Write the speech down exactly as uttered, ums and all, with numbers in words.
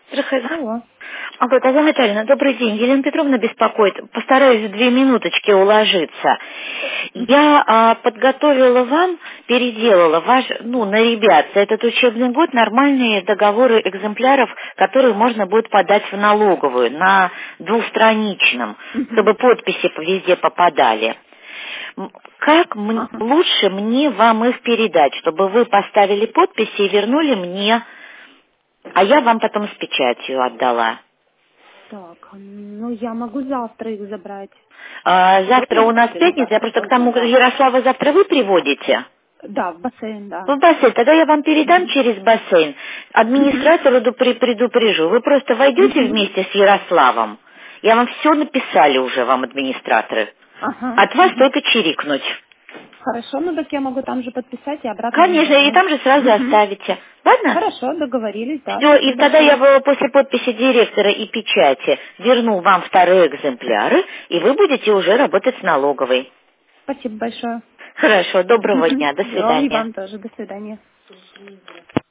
Проходи. Алло. Алло, Татьяна Витальевна, добрый день. Елена Петровна беспокоит. Постараюсь в две минуточки уложиться. Я а, подготовила вам, переделала ваш, ну, на ребят за этот учебный год нормальные договоры экземпляров, которые можно будет подать в налоговую на двухстраничном, Мгм. чтобы подписи везде попадали. М, Как м- Ага. лучше мне вам их передать, чтобы вы поставили подписи и вернули мне, а я вам потом с печатью отдала? Так, ну я могу завтра их забрать. А, Сегодня завтра у нас или пятница, я завтра просто к поздно, тому, да. Ярослава завтра вы приводите? Да, в бассейн, да. В бассейн, тогда я вам передам Мгм. через бассейн. Мгм. Администратору допре- предупрежу. Вы просто войдете Мгм. вместе с Ярославом. Я вам все написали уже, вам администраторы. Ага. От вас Мгм. только чирикнуть. Хорошо, ну так я могу там же подписать и обратно вам Конечно, и вернуть. там же сразу Мгм. оставите. Ладно? Хорошо, договорились, да, Все, и спасибо тогда я большое. бы после подписи директора и печати верну вам вторые экземпляры, и вы будете уже работать с налоговой. Спасибо большое. Хорошо, доброго дня, до Все, и свидания. вам тоже. До свидания.